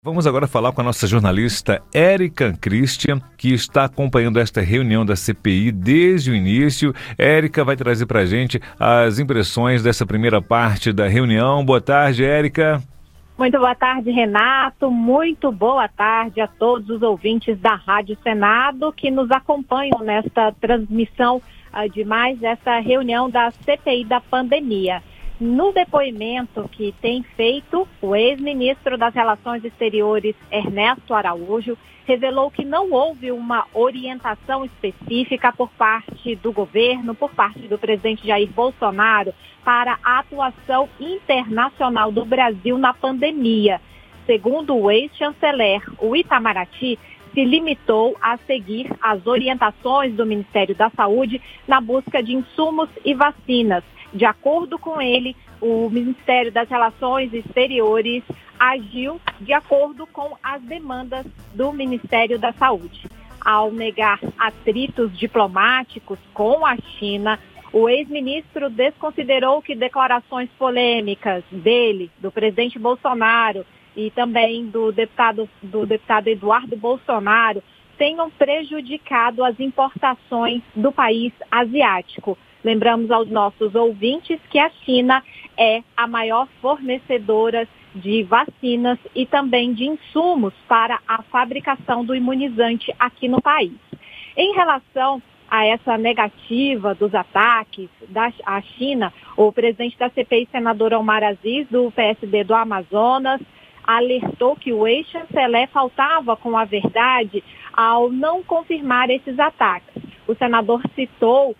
Vamos agora falar com a nossa jornalista Érica Christian, que está acompanhando esta reunião da CPI desde o início. Érica vai trazer para a gente as impressões dessa primeira parte da reunião. Boa tarde, Érica. Muito boa tarde, Renato. Muito boa tarde a todos os ouvintes da Rádio Senado que nos acompanham nesta transmissão de mais essa reunião da CPI da pandemia. No depoimento que tem feito, o ex-ministro das Relações Exteriores, Ernesto Araújo, revelou que não houve uma orientação específica por parte do governo, por parte do presidente Jair Bolsonaro, para a atuação internacional do Brasil na pandemia. Segundo o ex-chanceler, o Itamaraty se limitou a seguir as orientações do Ministério da Saúde na busca de insumos e vacinas. De acordo com ele, o Ministério das Relações Exteriores agiu de acordo com as demandas do Ministério da Saúde. Ao negar atritos diplomáticos com a China, o ex-ministro desconsiderou que declarações polêmicas dele, do presidente Bolsonaro e também do deputado Eduardo Bolsonaro tenham prejudicado as importações do país asiático. Lembramos aos nossos ouvintes que a China é a maior fornecedora de vacinas e também de insumos para a fabricação do imunizante aqui no país. Em relação a essa negativa dos ataques à China, o presidente da CPI, senador Omar Aziz, do PSD do Amazonas, alertou que o ex-chanceler faltava com a verdade ao não confirmar esses ataques. O senador citou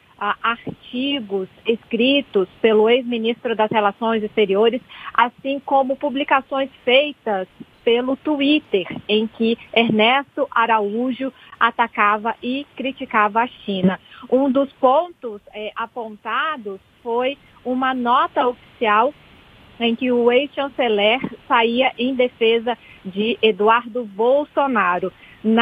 artigos escritos pelo ex-ministro das Relações Exteriores, assim como publicações feitas pelo Twitter, em que Ernesto Araújo atacava e criticava a China. Um dos pontos apontados foi uma nota oficial em que o ex-chanceler saía em defesa de Eduardo Bolsonaro.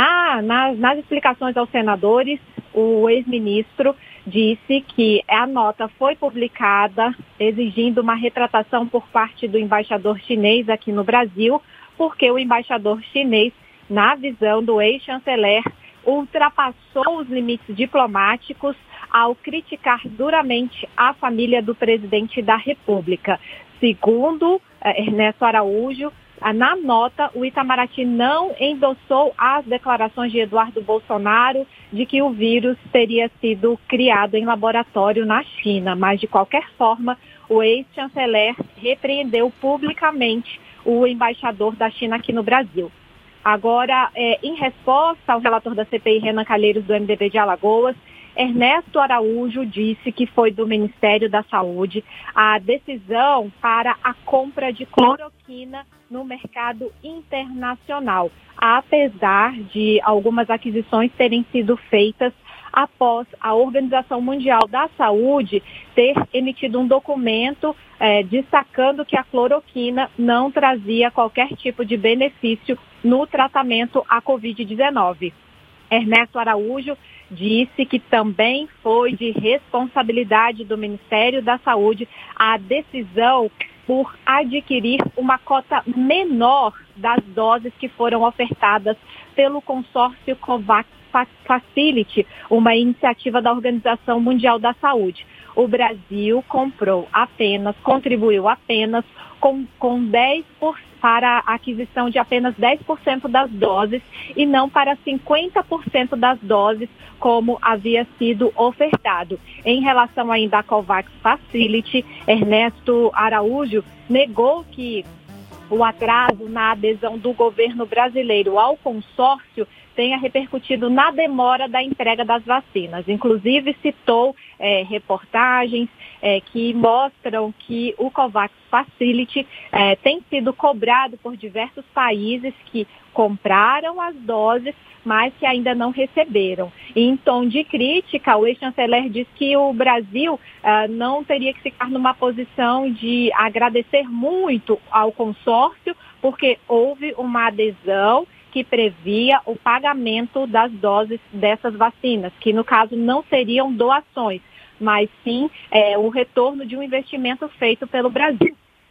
Nas explicações aos senadores, o ex-ministro disse que a nota foi publicada exigindo uma retratação por parte do embaixador chinês aqui no Brasil, porque o embaixador chinês, na visão do ex-chanceler, ultrapassou os limites diplomáticos ao criticar duramente a família do presidente da República. Segundo Ernesto Araújo, na nota, o Itamaraty não endossou as declarações de Eduardo Bolsonaro de que o vírus teria sido criado em laboratório na China, mas de qualquer forma, o ex-chanceler repreendeu publicamente o embaixador da China aqui no Brasil. Agora, em resposta ao relator da CPI, Renan Calheiros, do MDB de Alagoas, Ernesto Araújo disse que foi do Ministério da Saúde a decisão para a compra de cloroquina no mercado internacional, apesar de algumas aquisições terem sido feitas após a Organização Mundial da Saúde ter emitido um documento destacando que a cloroquina não trazia qualquer tipo de benefício no tratamento à Covid-19. Ernesto Araújo disse que também foi de responsabilidade do Ministério da Saúde a decisão por adquirir uma cota menor das doses que foram ofertadas pelo consórcio COVAX Facility, uma iniciativa da Organização Mundial da Saúde. O Brasil contribuiu apenas com 10% para a aquisição de apenas 10% das doses e não para 50% das doses, como havia sido ofertado. Em relação ainda à COVAX Facility, Ernesto Araújo negou que o atraso na adesão do governo brasileiro ao consórcio tenha repercutido na demora da entrega das vacinas. Inclusive, citou reportagens que mostram que o COVAX Facility tem sido cobrado por diversos países que compraram as doses, mas que ainda não receberam. E, em tom de crítica, o ex-chanceler diz que o Brasil não teria que ficar numa posição de agradecer muito ao consórcio, porque houve uma adesão que previa o pagamento das doses dessas vacinas, que no caso não seriam doações, mas sim o retorno de um investimento feito pelo Brasil.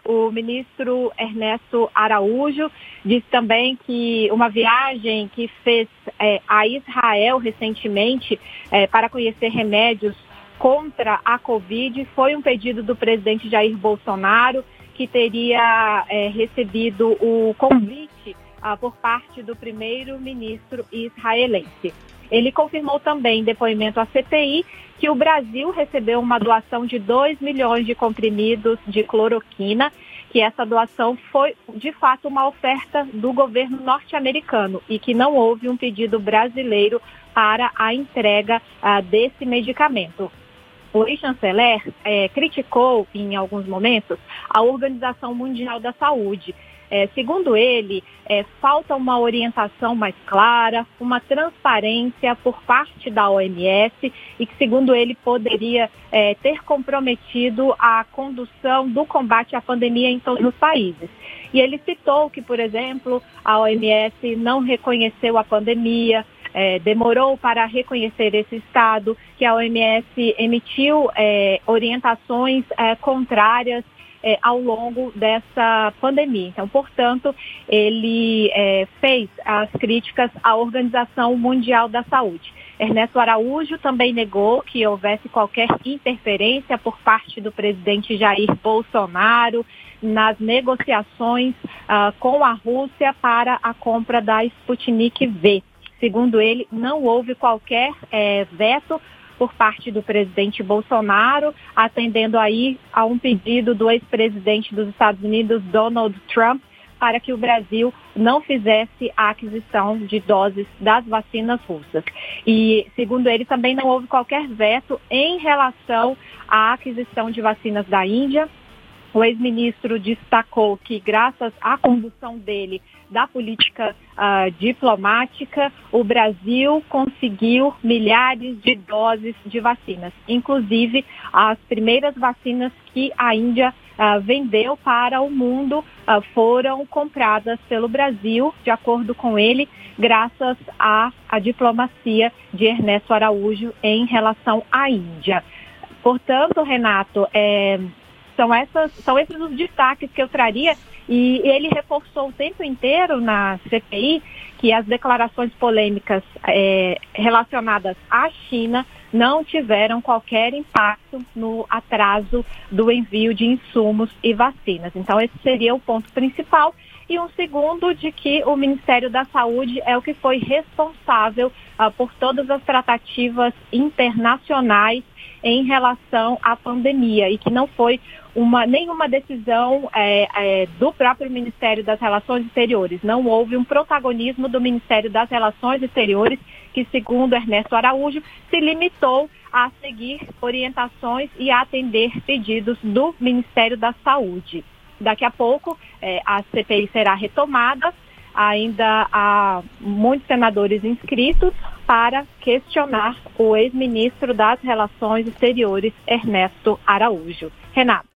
O ministro Ernesto Araújo disse também que uma viagem que fez a Israel recentemente para conhecer remédios contra a Covid foi um pedido do presidente Jair Bolsonaro, que teria recebido o convite por parte do primeiro-ministro israelense. Ele confirmou também em depoimento à CPI que o Brasil recebeu uma doação de 2 milhões de comprimidos de cloroquina, que essa doação foi, de fato, uma oferta do governo norte-americano e que não houve um pedido brasileiro para a entrega desse medicamento. O ex-chanceler criticou, em alguns momentos, a Organização Mundial da Saúde. Segundo ele, falta uma orientação mais clara, uma transparência por parte da OMS e que, segundo ele, poderia ter comprometido a condução do combate à pandemia em todos os países. E ele citou que, por exemplo, a OMS não reconheceu a pandemia, demorou para reconhecer esse estado, que a OMS emitiu orientações contrárias ao longo dessa pandemia. Então, portanto, ele fez as críticas à Organização Mundial da Saúde. Ernesto Araújo também negou que houvesse qualquer interferência por parte do presidente Jair Bolsonaro nas negociações com a Rússia para a compra da Sputnik V. Segundo ele, não houve qualquer veto por parte do presidente Bolsonaro, atendendo aí a um pedido do ex-presidente dos Estados Unidos, Donald Trump, para que o Brasil não fizesse a aquisição de doses das vacinas russas. E, segundo ele, também não houve qualquer veto em relação à aquisição de vacinas da Índia. O ex-ministro destacou que, graças à condução dele da política diplomática, o Brasil conseguiu milhares de doses de vacinas, inclusive as primeiras vacinas que a Índia vendeu para o mundo foram compradas pelo Brasil, de acordo com ele, graças à diplomacia de Ernesto Araújo em relação à Índia. Portanto, Renato, são esses os destaques que eu traria, e ele reforçou o tempo inteiro na CPI que as declarações polêmicas relacionadas à China não tiveram qualquer impacto no atraso do envio de insumos e vacinas. Então, esse seria o ponto principal. E um segundo, de que o Ministério da Saúde é o que foi responsável por todas as tratativas internacionais em relação à pandemia e que não foi nenhuma decisão do próprio Ministério das Relações Exteriores. Não houve um protagonismo do Ministério das Relações Exteriores que, segundo Ernesto Araújo, se limitou a seguir orientações e a atender pedidos do Ministério da Saúde. Daqui a pouco a CPI será retomada. Ainda há muitos senadores inscritos para questionar o ex-ministro das Relações Exteriores, Ernesto Araújo. Renato.